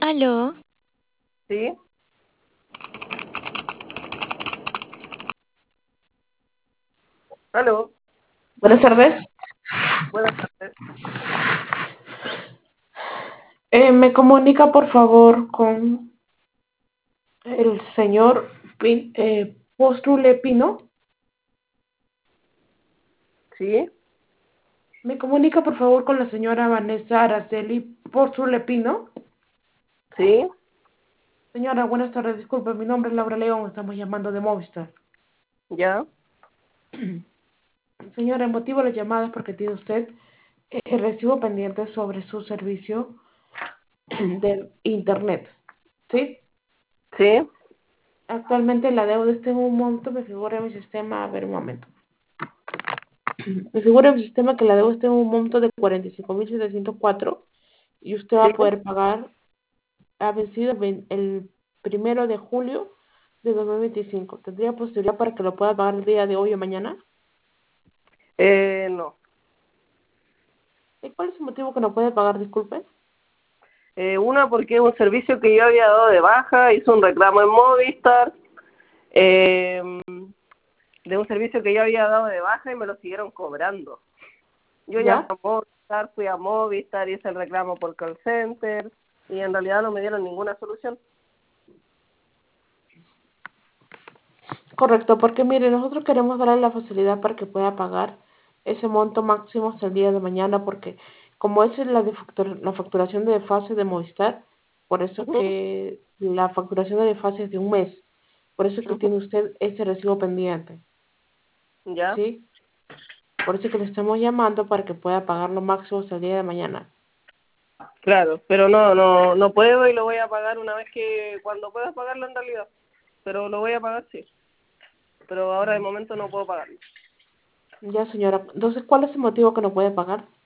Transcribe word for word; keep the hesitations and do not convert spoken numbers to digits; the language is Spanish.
Aló, Sí, aló, Buenas tardes. buenas tardes. Eh, ¿me comunica por favor con el señor Pin, eh, Postule Pino? Sí, ¿Me comunica por favor con la señora Vanessa Araceli Postule Pino? sí, Señora, buenas tardes. Disculpe, mi nombre es Laura León. Estamos llamando de Movistar. ya, Señora, el motivo de la llamada es porque tiene usted eh, recibo pendiente sobre su servicio de internet. ¿Sí? sí, Actualmente la deuda está en un monto, me figura en mi sistema. A ver, un momento. Me figura en el sistema que la deuda está en un monto de cuarenta y cinco mil setecientos cuatro y usted va sí. a poder pagar, ha vencido el vein- el primero de julio de dos mil veinticinco. ¿Tendría posibilidad para que lo pueda pagar el día de hoy o mañana? Eh, no. ¿Y cuál es el motivo que no puede pagar? Disculpe. Eh, una porque es un servicio que yo había dado de baja, hice un reclamo en Movistar, eh, de un servicio que yo había dado de baja y me lo siguieron cobrando. Yo llamé ¿Ya? a Movistar, fui a Movistar, hice el reclamo por call center y en realidad no me dieron ninguna solución. Correcto, porque mire, nosotros queremos darle la facilidad para que pueda pagar ese monto máximo hasta el día de mañana, porque como esa es la, de factur- la facturación de fase de Movistar, por eso Ujú, que la facturación de fase es de un mes, por eso que ujú, tiene usted ese recibo pendiente, ya, ¿sí? Por eso que le estamos llamando para que pueda pagar lo máximo hasta el día de mañana. claro, pero no, no, no puedo y lo voy a pagar una vez que, cuando pueda pagarlo en realidad, pero lo voy a pagar sí, pero ahora de momento no puedo pagarlo. Ya, señora. Entonces, ¿cuál es el motivo que no puede pagar?